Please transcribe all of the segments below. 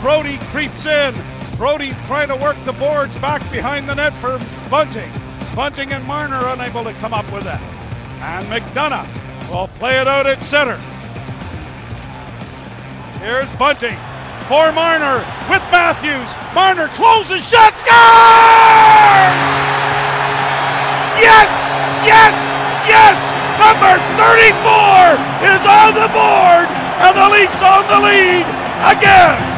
Brody creeps in. Brody trying to work the boards back behind the net for Bunting. Bunting and Marner unable to come up with that. And McDonough will play it out at center. Here's Bunting for Marner with Matthews. Marner closes, shot, scores! Yes! Yes! Yes! Number 34 is on the board, and the Leafs on the lead again.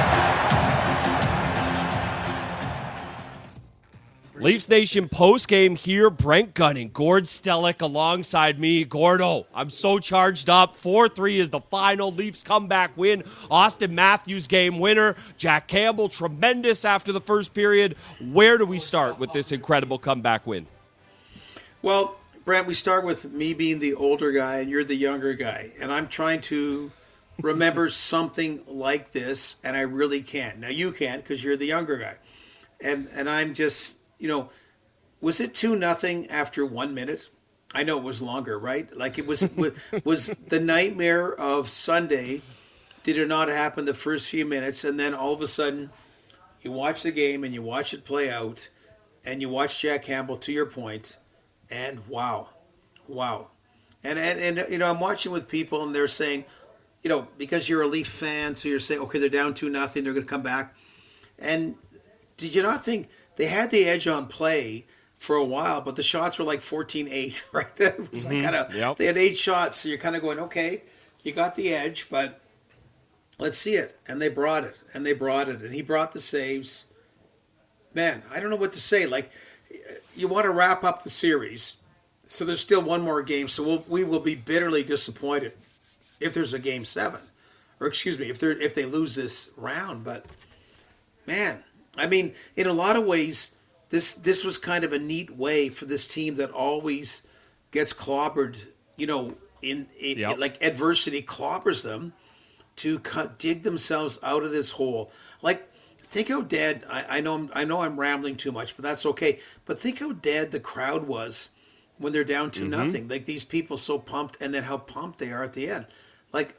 Leafs Nation postgame here. Brent Gunning, Gord Stellick alongside me. Gordo, I'm so charged up. 4-3 is the final. Leafs comeback win. Austin Matthews game winner. Jack Campbell, tremendous after the first period. Where do we start with this incredible comeback win? Well, Brent, we start with me being the older guy and you're the younger guy. And I'm trying to remember something like this, and I really can't. Now, you can't because you're the younger guy. And I'm just... was it 2-0 after 1 minute? I know it was longer, right? Like it was the nightmare of Sunday. Did it not happen the first few minutes, and then all of a sudden you watch the game and you watch it play out, and you watch Jack Campbell, to your point, and wow. And I'm watching with people, and they're saying, because you're a Leaf fan, so you're saying, okay, they're down 2-0, they're going to come back. And did you not think they had the edge on play for a while, but the shots were like 14-8, right? It was They had 8 shots, so you're kind of going, okay, you got the edge, but let's see it. And they brought it, and he brought the saves. Man, I don't know what to say. Like, you want to wrap up the series, so there's still one more game, so we will be bitterly disappointed if there's a game 7, or excuse me, if they lose this round. But man, I mean, in a lot of ways, this was kind of a neat way for this team that always gets clobbered, like adversity clobbers them, to dig themselves out of this hole. Like, think how dead, I know I'm rambling too much, but that's okay. But think how dead the crowd was when they're down 2-0. Like, these people so pumped, and then how pumped they are at the end. Like,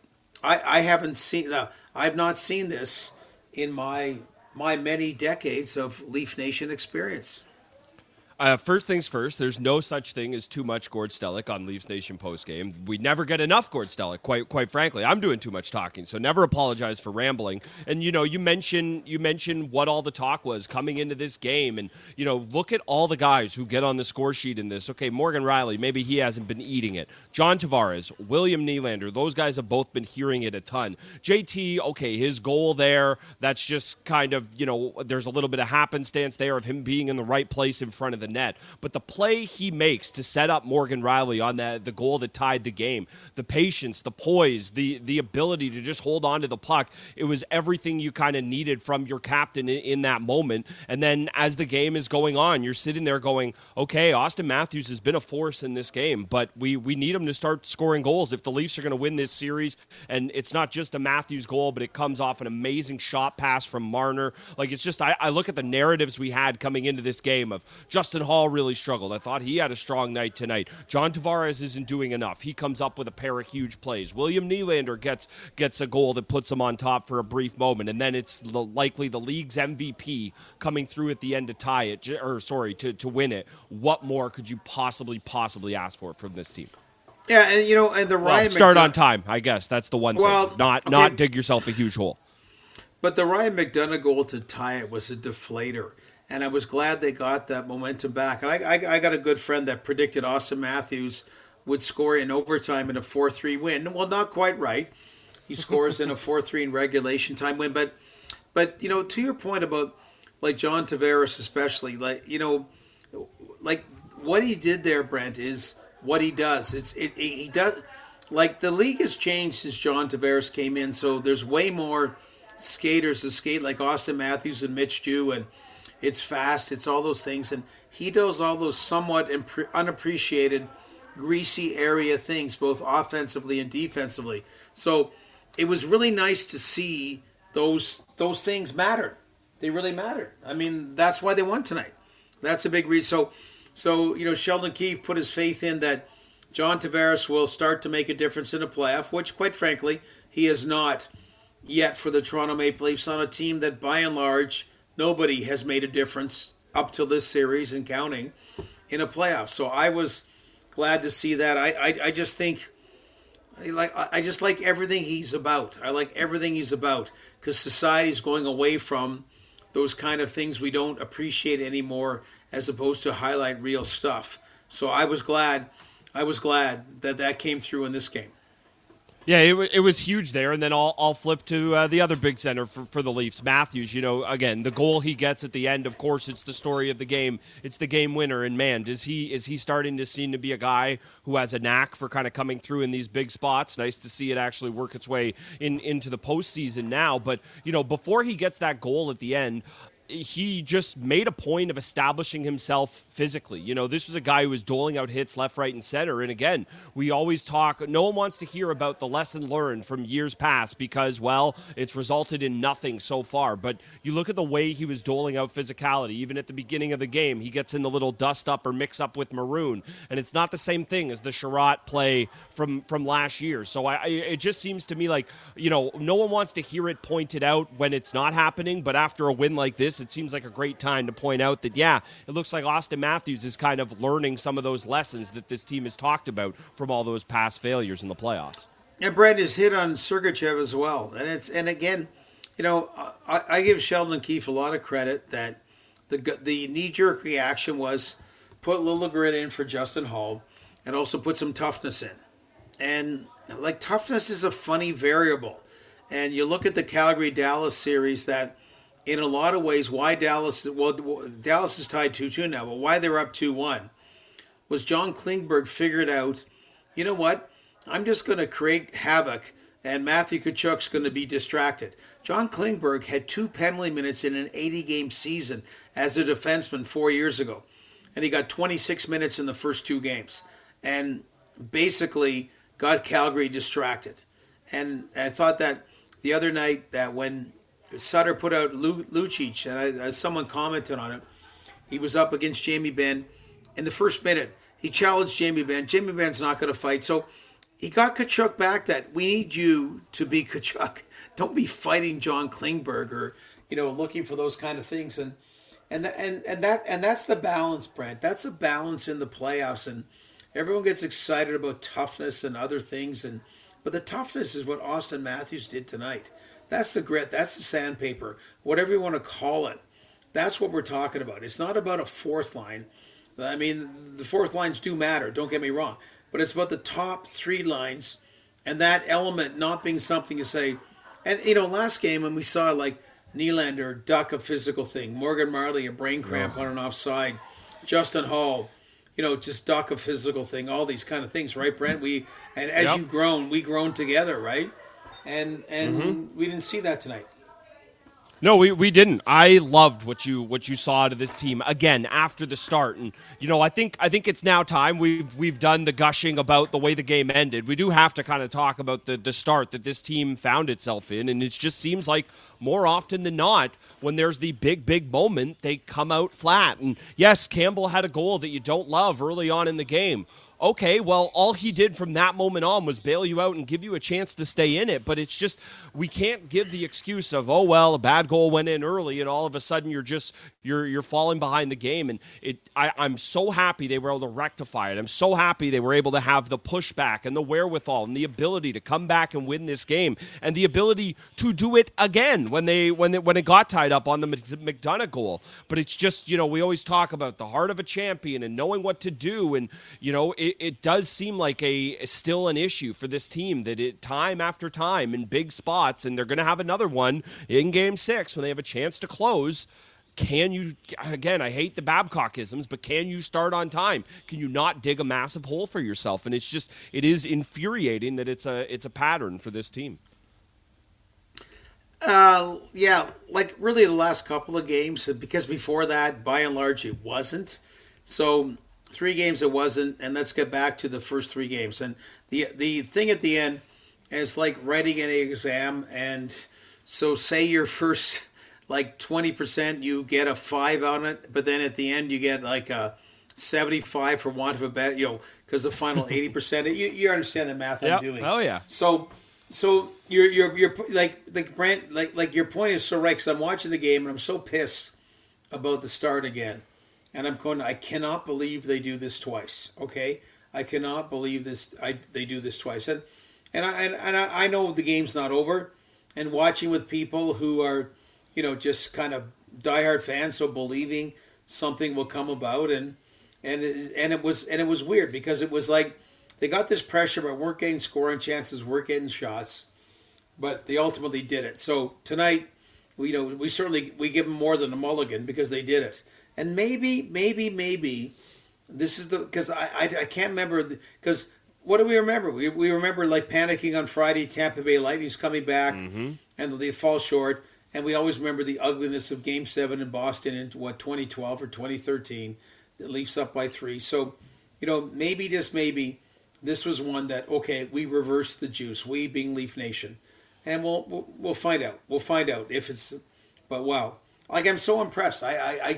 I've not seen this in my many decades of Leaf Nation experience. First things first, there's no such thing as too much Gord Stellick on Leafs Nation postgame. We never get enough Gord Stellick, quite frankly. I'm doing too much talking, so never apologize for rambling. And, you mentioned what all the talk was coming into this game. And, look at all the guys who get on the score sheet in this. Okay, Morgan Rielly, maybe he hasn't been eating it. John Tavares, William Nylander, those guys have both been hearing it a ton. JT, okay, his goal there, that's just kind of, there's a little bit of happenstance there of him being in the right place in front of the net. But the play he makes to set up Morgan Rielly on the goal that tied the game, the patience, the poise, the ability to just hold on to the puck, it was everything you kind of needed from your captain in that moment. And then as the game is going on, you're sitting there going, okay, Austin Matthews has been a force in this game, but we need him to start scoring goals if the Leafs are going to win this series. And it's not just a Matthews goal, but it comes off an amazing shot pass from Marner. Like, it's just, I look at the narratives we had coming into this game of Justin Hall really struggled. I thought he had a strong night tonight. John Tavares isn't doing enough. He comes up with a pair of huge plays. William Nylander gets a goal that puts him on top for a brief moment, and then it's likely the league's MVP coming through at the end to tie it, to win it. What more could you possibly ask for from this team? Yeah, and the Ryan start on time, I guess. That's the one thing. Not dig yourself a huge hole. But the Ryan McDonough goal to tie it was a deflator. And I was glad they got that momentum back. And I got a good friend that predicted Austin Matthews would score in overtime in a 4-3 win. Well, not quite right. He scores in a 4-3 in regulation time win. But to your point about, like, John Tavares especially, like what he did there, Brent, is what he does. He does, like, the league has changed since John Tavares came in, so there's way more skaters to skate like Austin Matthews and Mitch do, and it's fast, it's all those things, and he does all those somewhat unappreciated greasy area things, both offensively and defensively. So it was really nice to see those things mattered. They really mattered. I mean, that's why they won tonight. That's a big reason. So Sheldon Keefe put his faith in that John Tavares will start to make a difference in a playoff, which, quite frankly, he has not yet for the Toronto Maple Leafs on a team that, by and large, nobody has made a difference up to this series and counting in a playoff. So I was glad to see that. I just think I just like everything he's about. I like everything he's about because society's going away from those kind of things we don't appreciate anymore, as opposed to highlight real stuff. So I was glad that came through in this game. Yeah, it was huge there, and then I'll flip to the other big center for the Leafs, Matthews. Again, the goal he gets at the end, of course, it's the story of the game. It's the game winner, and man, is he starting to seem to be a guy who has a knack for kind of coming through in these big spots. Nice to see it actually work its way into the postseason now. But, before he gets that goal at the end, he just made a point of establishing himself physically. This was a guy who was doling out hits left, right, and center. And again, we always talk, no one wants to hear about the lesson learned from years past because, well, it's resulted in nothing so far. But you look at the way he was doling out physicality. Even at the beginning of the game, he gets in the little dust up or mix up with Maroon. And it's not the same thing as the Sherratt play from last year. So it just seems to me like, no one wants to hear it pointed out when it's not happening. But after a win like this, it seems like a great time to point out that, yeah, it looks like Austin Matthews is kind of learning some of those lessons that this team has talked about from all those past failures in the playoffs. And Brent is hit on Sergachev as well. And again, I give Sheldon Keefe a lot of credit that the knee-jerk reaction was put a little grit in for Justin Holl and also put some toughness in. And toughness is a funny variable. And you look at the Calgary-Dallas series that in a lot of ways, why Dallas is tied 2-2 now, but why they're up 2-1 was John Klingberg figured out, you know what, I'm just going to create havoc and Matthew Tkachuk's going to be distracted. John Klingberg had 2 penalty minutes in an 80-game season as a defenseman 4 years ago, and he got 26 minutes in the first 2 games and basically got Calgary distracted. And I thought that the other night that when Sutter put out Lucic, and someone commented on it. He was up against Jamie Benn. In the first minute, he challenged Jamie Benn. Jamie Benn's not going to fight. So he got Tkachuk back that we need you to be Tkachuk. Don't be fighting John Klingberg or, looking for those kind of things. And that's the balance, Brent. That's the balance in the playoffs. And everyone gets excited about toughness and other things. But the toughness is what Austin Matthews did tonight. That's the grit. That's the sandpaper. Whatever you want to call it. That's what we're talking about. It's not about a fourth line. I mean, the fourth lines do matter. Don't get me wrong. But it's about the top 3 lines and that element not being something to say. And, last game when we saw Nylander duck a physical thing, Morgan Marley a brain cramp on an offside, Justin Holl, just duck a physical thing, all these kind of things, right, Brent? As you've grown, we grown together, right? And we didn't see that tonight. No, we didn't. I loved what you saw out of this team again after the start, and I think it's now time. We've done the gushing about the way the game ended. We do have to kind of talk about the start that this team found itself in, and it just seems like more often than not, when there's the big moment, they come out flat. And yes, Campbell had a goal that you don't love early on in the game. Okay, well, all he did from that moment on was bail you out and give you a chance to stay in it. But it's just, we can't give the excuse of, oh, well, a bad goal went in early and all of a sudden you're falling behind the game. And I'm so happy they were able to rectify it. I'm so happy they were able to have the pushback and the wherewithal and the ability to come back and win this game and the ability to do it again when it got tied up on the McDonough goal. But it's just, we always talk about the heart of a champion and knowing what to do. And, it does seem like still an issue for this team that time after time in big spots, and they're going to have another one in Game 6 when they have a chance to close. Can you, again, I hate the Babcockisms, but can you start on time? Can you not dig a massive hole for yourself? And it is infuriating that it's a pattern for this team. Really the last couple of games, because before that, by and large, it wasn't. So 3 games it wasn't, and let's get back to the first 3 games. And the thing at the end is like writing an exam, and so say your first 20% you get a 5 on it, but then at the end you get a 75 for want of a better, because the final 80%. You understand the math I'm doing. Oh yeah. So So you're like Brent, like your point is so right, because I'm watching the game and I'm so pissed about the start again, and I'm going, I cannot believe they do this twice. Okay, I cannot believe this. They do this twice, and I know the game's not over, and watching with people who are, just kind of diehard fans, so believing something will come about, and it was weird, because it was like they got this pressure, but weren't getting scoring chances, weren't getting shots, but they ultimately did it. So tonight, we give them more than a mulligan, because they did it, and maybe this is because I can't remember, because what do we remember? We remember like panicking on Friday, Tampa Bay Lightning's coming back, and they fall short. And we always remember the ugliness of Game 7 in Boston in, 2012 or 2013. The Leafs up by 3. So, maybe, just maybe, this was one that, okay, we reversed the juice, we being Leaf Nation. And we'll find out. We'll find out if it's, but wow. Like, I'm so impressed. I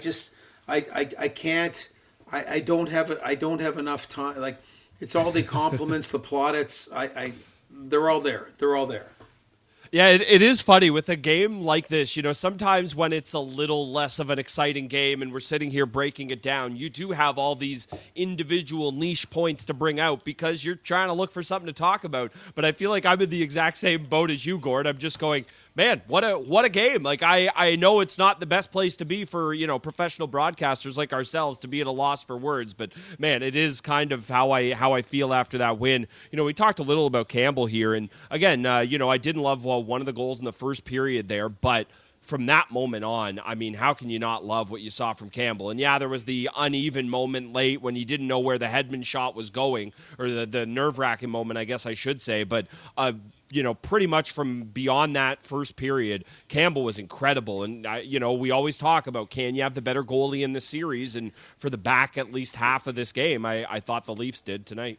can't, I don't have enough time. Like, it's all the compliments, the plaudits. They're all there. They're all there. Yeah, it is funny with a game like this. Sometimes when it's a little less of an exciting game and we're sitting here breaking it down, you do have all these individual niche points to bring out because you're trying to look for something to talk about. But I feel like I'm in the exact same boat as you, Gord. I'm just going, man, what a game. Like, I know it's not the best place to be for, professional broadcasters like ourselves to be at a loss for words, but man, it is kind of how I feel after that win. We talked a little about Campbell here, and again, I didn't love one of the goals in the first period there, but from that moment on, I mean, how can you not love what you saw from Campbell? And yeah, there was the uneven moment late when you didn't know where the Hedman shot was going, or the nerve-wracking moment, I guess I should say, but pretty much from beyond that first period, Campbell was incredible. And, we always talk about, can you have the better goalie in the series? And for the back at least half of this game, I thought the Leafs did tonight.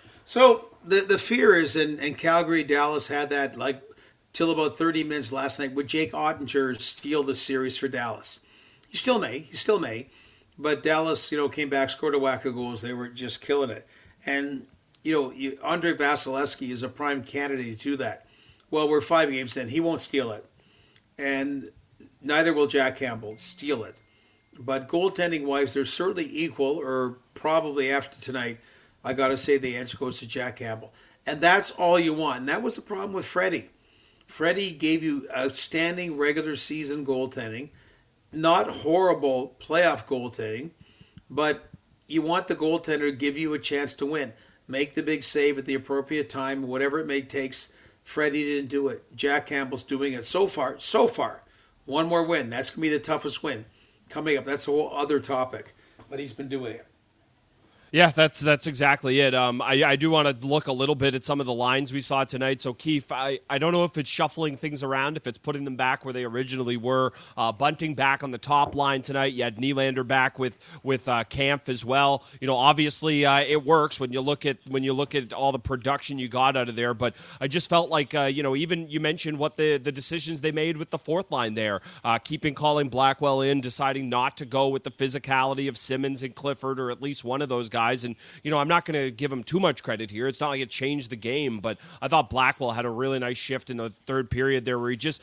So the fear is, and Calgary, Dallas had that, like, till about 30 minutes last night, would Jake Ottinger steal the series for Dallas? He still may. But Dallas, came back, scored a whack of goals. They were just killing it. And Andre Vasilevsky is a prime candidate to do that. Well, we're 5 games in. He won't steal it. And neither will Jack Campbell steal it. But goaltending-wise, they're certainly equal, or probably after tonight, I got to say the edge goes to Jack Campbell. And that's all you want. And that was the problem with Freddie. Freddie gave you outstanding regular season goaltending, not horrible playoff goaltending, but you want the goaltender to give you a chance to win. Make the big save at the appropriate time, whatever it may take. Freddie didn't do it. Jack Campbell's doing it so far. One more win. That's going to be the toughest win coming up. That's a whole other topic, but he's been doing it. Yeah, that's exactly it. I do want to look a little bit at some of the lines we saw tonight. So, Keith, I don't know if it's shuffling things around, if it's putting them back where they originally were. Bunting back on the top line tonight. You had Nylander back with Kampf as well. Obviously it works when you look at all the production you got out of there. But I just felt like even you mentioned what the decisions they made with the fourth line there, keeping Colin Blackwell in, deciding not to go with the physicality of Simmons and Clifford, or at least one of those guys. And, I'm not going to give him too much credit here. It's not like it changed the game, but I thought Blackwell had a really nice shift in the third period there where he just,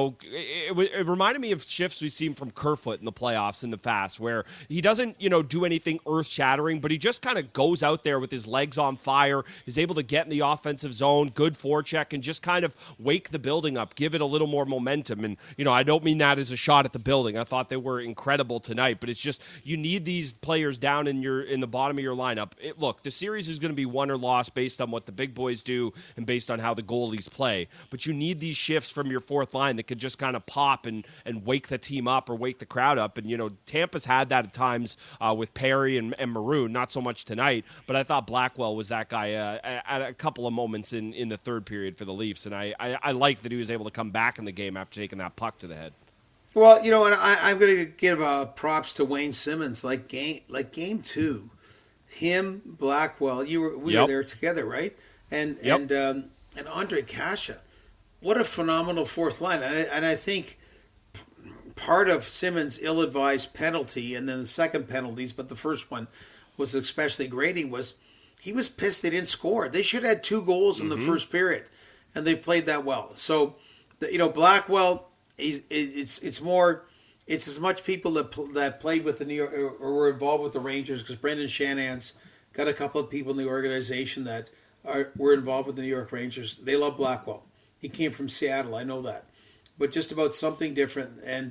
it reminded me of shifts we've seen from Kerfoot in the playoffs in the past, where he doesn't, do anything earth-shattering, but he just kind of goes out there with his legs on fire, is able to get in the offensive zone, good forecheck, and just kind of wake the building up, give it a little more momentum. And, I don't mean that as a shot at the building. I thought they were incredible tonight, but it's just, you need these players down in the bottom of your lineup. Look, the series is going to be won or lost based on what the big boys do and based on how the goalies play. But you need these shifts from your fourth line that could just kind of pop and wake the team up or wake the crowd up. And, Tampa's had that at times with Perry and Maroon, not so much tonight. But I thought Blackwell was that guy at a couple of moments in the third period for the Leafs. And I like that he was able to come back in the game after taking that puck to the head. Well, and I'm going to give props to Wayne Simmons. Like game 2. Him, Blackwell, we were there together, right? And Andre Kasha, what a phenomenal fourth line. And I think part of Simmons' ill-advised penalty, and then the second penalties, but the first one was especially grating, was he was pissed they didn't score. They should have had 2 goals in the first period. and they played that well. So, Blackwell, it's more. It's as much people that played with the New York or were involved with the Rangers, because Brendan Shanahan's got a couple of people in the organization that were involved with the New York Rangers. They love Blackwell. He came from Seattle, I know that, but just about something different. And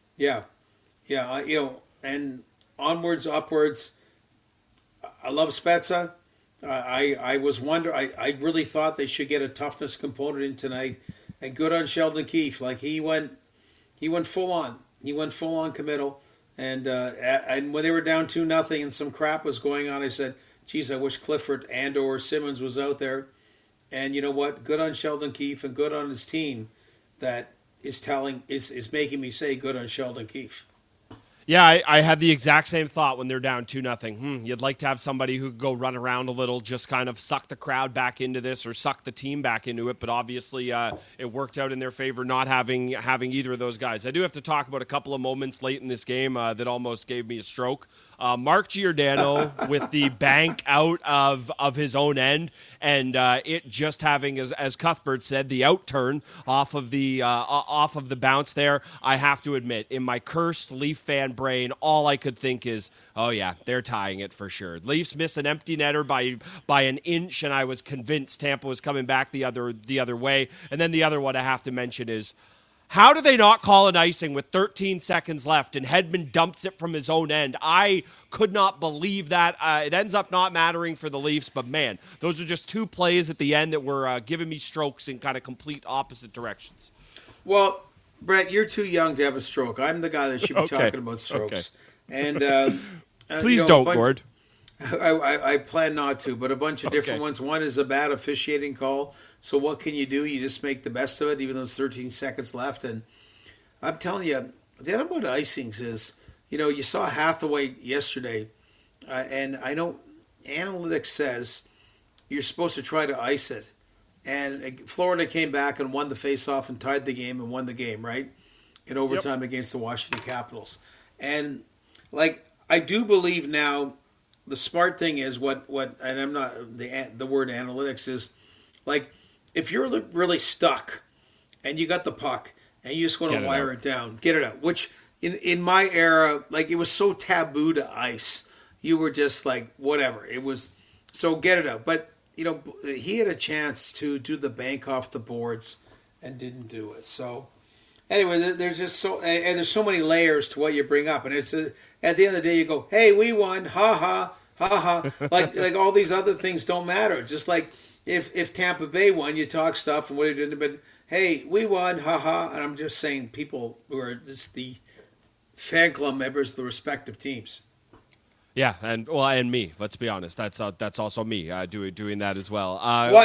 and onwards, upwards. I love Spezza. I really thought they should get a toughness component in tonight, and good on Sheldon Keefe. Like he went full on. He went full on committal, and when they were down 2-0 and some crap was going on, I said, "Geez, I wish Clifford and/or Simmons was out there." And you know what? Good on Sheldon Keefe and good on his team that is making me say good on Sheldon Keefe. Yeah, I had the exact same thought when they're down 2-0. You'd like to have somebody who could go run around a little, just kind of suck the crowd back into this or suck the team back into it. But obviously, it worked out in their favor not having either of those guys. I do have to talk about a couple of moments late in this game that almost gave me a stroke. Mark Giordano with the bank out of his own end, and it just having, as Cuthbert said, the outturn off of the bounce there. I have to admit, in my cursed Leaf fan brain, all I could think is, oh yeah, they're tying it for sure. Leafs miss an empty netter by an inch, and I was convinced Tampa was coming back the other way. And then the other one I have to mention is, how do they not call an icing with 13 seconds left and Hedman dumps it from his own end? I could not believe that. It ends up not mattering for the Leafs, but man, those are just two plays at the end that were giving me strokes in kind of complete opposite directions. Well, Brett, you're too young to have a stroke. I'm the guy that should be talking about strokes. Okay. And please don't, Gord. I plan not to, but a bunch of different ones. One is a bad officiating call. So what can you do? You just make the best of it, even though there's 13 seconds left. And I'm telling you, the other about icings is, you saw Hathaway yesterday, and I know analytics says you're supposed to try to ice it. And Florida came back and won the face-off and tied the game and won the game, right? In overtime against the Washington Capitals. And, I do believe now, the smart thing is what and I'm not the word analytics is if you're really stuck and you got the puck and you just want to wire it down, get it out. Which in my era, it was so taboo to ice. You were just whatever. It was so get it out. But he had a chance to do the bank off the boards and didn't do it. So anyway, there's just and there's so many layers to what you bring up, and it's at the end of the day you go, "Hey, we won, ha ha, ha ha." like all these other things don't matter. Just like if Tampa Bay won, you talk stuff and what you did, but hey, we won, ha ha. And I'm just saying, people who are the fan club members of the respective teams. Yeah, and me. Let's be honest. That's also me doing that as well.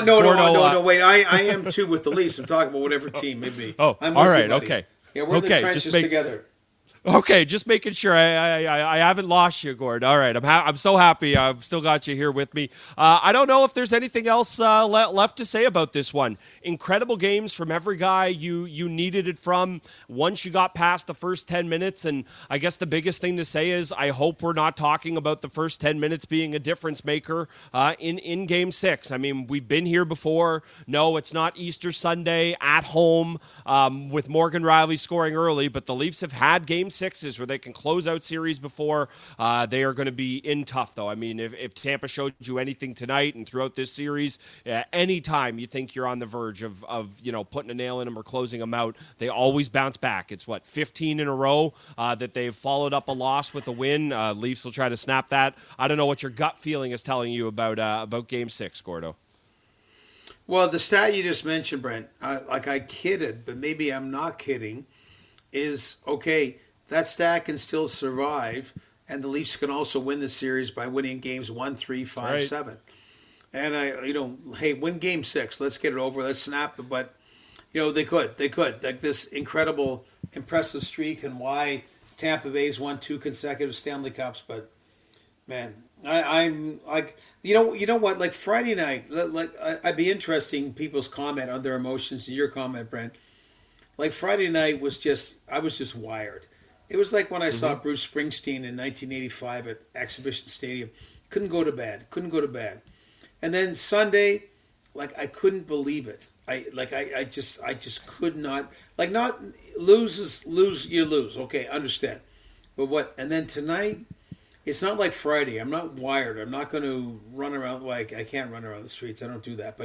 No. Wait, I am too with the Leafs. I'm talking about whatever team it may be. Oh, I'm all right, okay. Yeah, we're in the trenches together. Okay, just making sure I haven't lost you, Gord. All right, I'm so happy I've still got you here with me. I don't know if there's anything else left to say about this one. Incredible games from every guy you needed it from once you got past the first 10 minutes. And I guess the biggest thing to say is I hope we're not talking about the first 10 minutes being a difference maker in Game 6. I mean, we've been here before. No, it's not Easter Sunday at home with Morgan Rielly scoring early, but the Leafs have had Game 6s where they can close out series before. They are going to be in tough, though. I mean, if Tampa showed you anything tonight and throughout this series, anytime you think you're on the verge of putting a nail in them or closing them out, they always bounce back. It's 15 in a row that they've followed up a loss with a win. Leafs will try to snap that. I don't know what your gut feeling is telling you about Game 6, Gordo. Well, the stat you just mentioned, Brent, I kidded, but maybe I'm not kidding, is okay. That stat can still survive, and the Leafs can also win the series by winning games 1, 3, 5, 7. And hey, win Game 6. Let's get it over. Let's snap it. But they could. This incredible, impressive streak, and why Tampa Bay's won 2 consecutive Stanley Cups. But man, I'm you know what? Friday night, I'd be interesting people's comment on their emotions and your comment, Brent. Friday night was I was just wired. It was like when I saw Bruce Springsteen in 1985 at Exhibition Stadium. Couldn't go to bed. And then Sunday, like I couldn't believe it. I just could not, like, not lose, you lose. Okay, understand. But what, and then tonight, it's not like Friday. I'm not wired. I'm not going to run around, like, I can't run around the streets. I don't do that.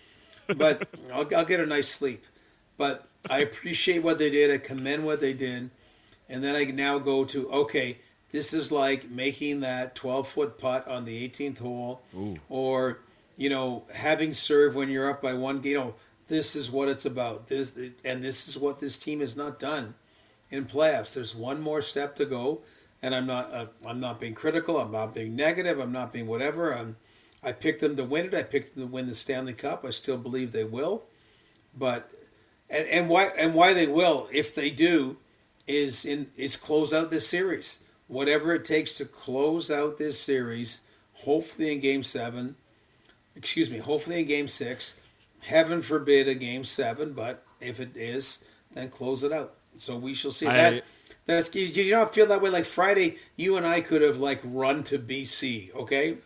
But I'll get a nice sleep. But I appreciate what they did. I commend what they did. And then I now go to, okay, this is like making that 12-foot putt on the 18th hole. Ooh. Or, having serve when you're up by one. This is what it's about. This is what this team has not done in playoffs. There's one more step to go. And I'm not being critical. I'm not being negative. I'm not being whatever. I picked them to win it. I picked them to win the Stanley Cup. I still believe they will. But and why they will, if they do, is close out this series. Whatever it takes to close out this series, hopefully in Game 7. Hopefully in Game 6. Heaven forbid a Game 7, but if it is, then close it out. So we shall see. Did you not feel that way? Like Friday, you and I could have like run to BC, okay?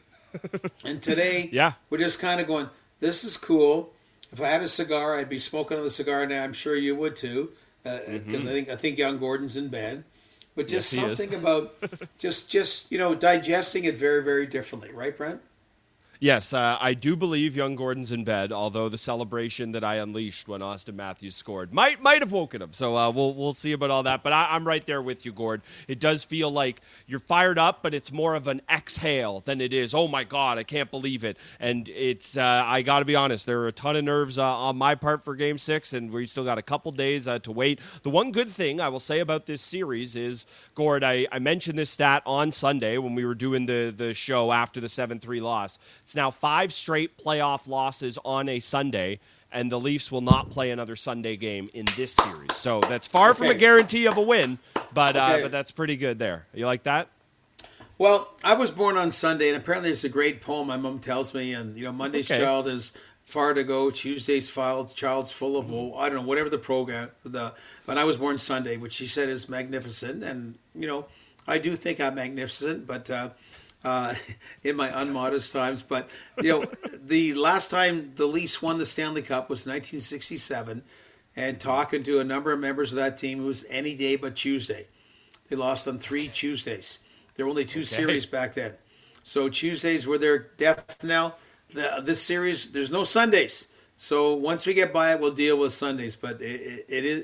And today, we're just kind of going, this is cool. If I had a cigar, I'd be smoking on the cigar now. I'm sure you would too, because I think young Gordon's in bed. But just something about just digesting it very, very differently, right, Brent? Yes, I do believe young Gordon's in bed, although the celebration that I unleashed when Austin Matthews scored might have woken him. So we'll see about all that. But I'm right there with you, Gord. It does feel like you're fired up, but it's more of an exhale than it is, oh, my God, I can't believe it. And it's I got to be honest, there are a ton of nerves on my part for Game 6, and we still got a couple days to wait. The one good thing I will say about this series is, Gord, I mentioned this stat on Sunday when we were doing the show after the 7-3 loss. It's now 5 straight playoff losses on a Sunday, and the Leafs will not play another Sunday game in this series. So that's far from a guarantee of a win, but that's pretty good there. You like that? Well, I was born on Sunday, and apparently it's a great poem my mom tells me, and Monday's child is far to go, Tuesday's child's full of woe. I don't know, whatever the program, but I was born Sunday, which she said is magnificent, and I do think I'm magnificent, but in my unmodest times. But, the last time the Leafs won the Stanley Cup was 1967, and talking to a number of members of that team, it was any day but Tuesday. They lost on 3 Tuesdays. There were only 2 series back then. So Tuesdays were their death knell. This series, there's no Sundays. So once we get by it, we'll deal with Sundays. But it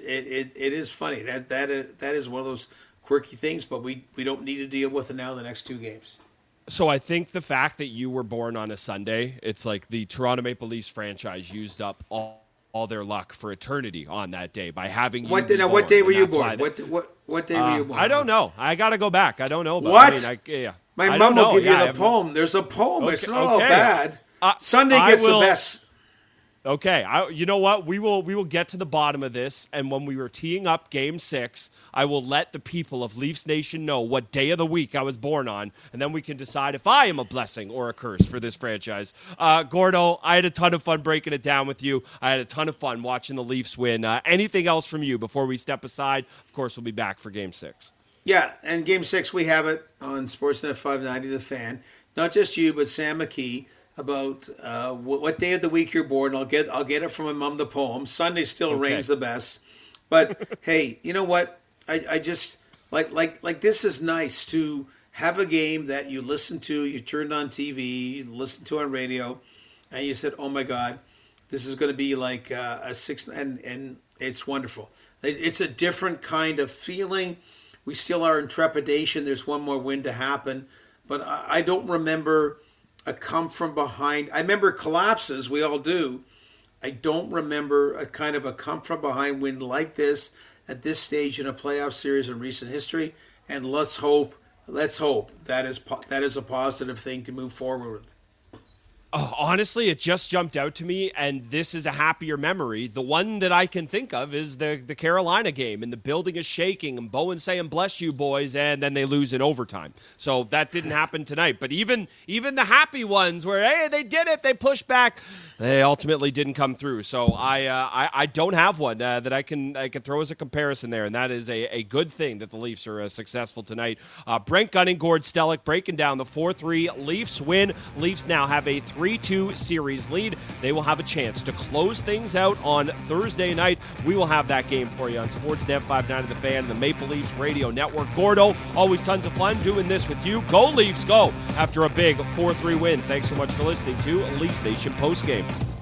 is funny. That is one of those quirky things, but we don't need to deal with it now in the next 2 games. So I think the fact that you were born on a Sunday, it's like the Toronto Maple Leafs franchise used up all their luck for eternity on that day by having you What day were you born? What day were you born? I don't know. I got to go back. I don't know. What? My mom will give you the poem. There's a poem. Okay, it's not all bad. Sunday gets the best. Okay, you know what? We will get to the bottom of this, and when we were teeing up Game 6, I will let the people of Leafs Nation know what day of the week I was born on, and then we can decide if I am a blessing or a curse for this franchise. Gordo, I had a ton of fun breaking it down with you. I had a ton of fun watching the Leafs win. Anything else from you before we step aside? Of course, we'll be back for Game 6. Yeah, and Game 6, we have it on Sportsnet 590, The Fan. Not just you, but Sam McKee. About what day of the week you're born. I'll get it from my mom, the poem. Sunday still reigns the best. But hey, you know what? I just like this is nice to have a game that you listen to, you turned on TV, you listened to on radio, and you said, "Oh my God, this is going to be like a 6," and it's wonderful. It's a different kind of feeling. We still are in trepidation. There's one more win to happen, but I don't remember a come from behind. I remember collapses, we all do. I don't remember a kind of a come from behind win like this at this stage in a playoff series in recent history. And let's hope that is a positive thing to move forward with. Oh, honestly, it just jumped out to me, and this is a happier memory. The one that I can think of is the Carolina game, and the building is shaking, and Bowen saying, "Bless you, boys," and then they lose in overtime. So that didn't happen tonight. But even the happy ones where, hey, they did it, they pushed back, they ultimately didn't come through. So I don't have one that I can throw as a comparison there, and that is a good thing that the Leafs are successful tonight. Brent Gunning, Gord Stellick breaking down the 4-3 Leafs win. Leafs now have a 3 3-2 series lead. They will have a chance to close things out on Thursday night. We will have that game for you on Sportsnet 590 The Fan and the Maple Leafs Radio Network. Gordo, always tons of fun doing this with you. Go Leafs, go! After a big 4-3 win. Thanks so much for listening to Leafs Nation Postgame.